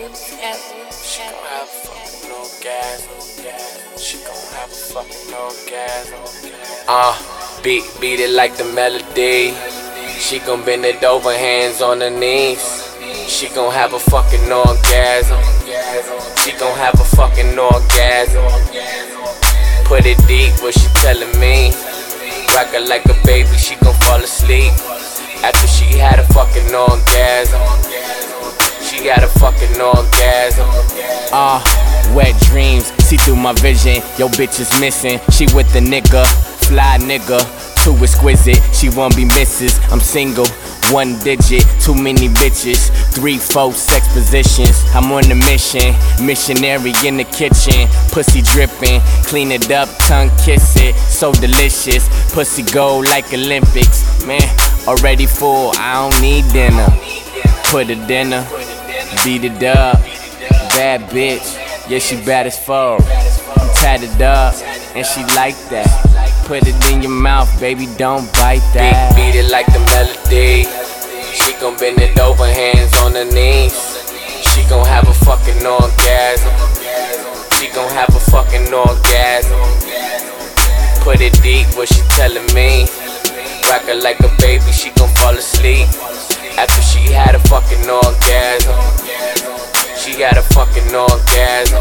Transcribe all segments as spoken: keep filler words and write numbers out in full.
She gon' have a fucking orgasm. She gon' have a fucking orgasm. Uh, beat, beat it like the melody. She gon' bend it over, hands on her knees. She gon' have a fucking orgasm. She gon' have a fucking orgasm. Put it deep, what she telling me? Rock her like a baby, she gon' fall asleep after she had a fucking orgasm. She got a fucking orgasm. Ah, uh, wet dreams, see through my vision. Yo, bitch is missing. She with the nigga, fly nigga, too exquisite. She won't be misses. I'm single, one digit, too many bitches, three, four sex positions. I'm on a mission, missionary in the kitchen. Pussy dripping, clean it up, tongue kiss it, so delicious. Pussy gold like Olympics, man. Already full, I don't need dinner. Put a dinner, beat it up. Bad bitch, yeah, she bad as fuck. I'm tatted up, and she like that. Put it in your mouth, baby, don't bite that. Beat, beat it like the melody. She gon' bend it over, hands on her knees. She gon' have a fucking orgasm. She gon' have a fucking orgasm. Put it deep, what she telling me? Rock her like a baby, she gon' fall asleep after she had a fucking orgasm. She got a fucking orgasm.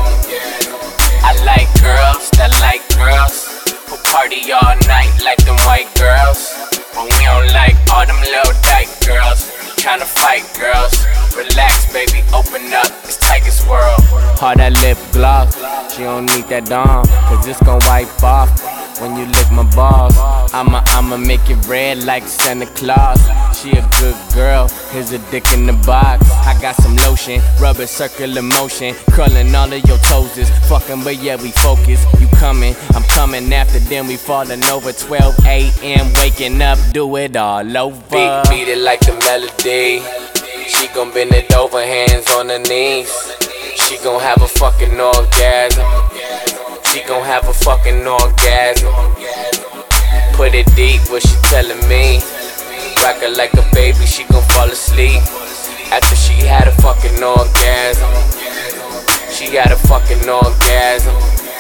I like girls that like girls who party all night like them white girls, but we don't like all them little dyke girls tryna fight girls. Relax, baby, open up, it's Tiger's world. Hard that lip gloss, she don't need that Dawn, cause it's gon' wipe off when you lick my balls. I'ma, I'ma make it red like Santa Claus. She a good girl, here's a dick in the box. I got some lotion, rub it, circular motion, curling all of your toes is fucking, but yeah, we focus. You coming, I'm coming after, then we falling over. Twelve A M waking up, do it all over. Beat, beat it like the melody. She gon' bend it over, hands on her knees. She gon' have a fucking orgasm. She gon' have a fucking orgasm. Put it deep, what she telling me? Rock her like a baby, she gon' fall asleep after she had a fucking orgasm. She got a fucking orgasm.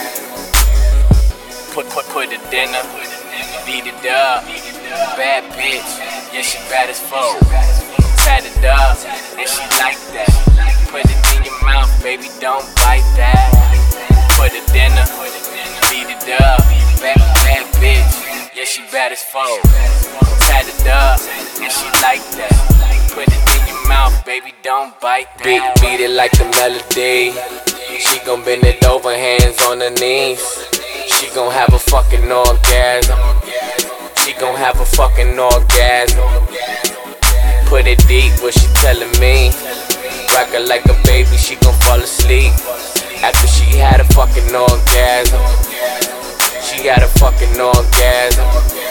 Put, put, put it dinner, beat it up. Bad bitch, yeah, she bad as fuck. Tatted up, and she like that. Put it in your mouth, baby, don't bite that. Put it dinner, beat it up. Bad, bad bitch, yeah, she bad as fuck. Tatted up, and she like that. Put it in your mouth, baby, don't bite that. Beat, beat it like the melody. She gon' bend it over, hands on her knees. She gon' have a fucking orgasm. She gon' have a fucking orgasm. Put it deep, what she telling me? Rock her like a baby, she gon' fall asleep after she had a fucking orgasm. She got a fucking orgasm.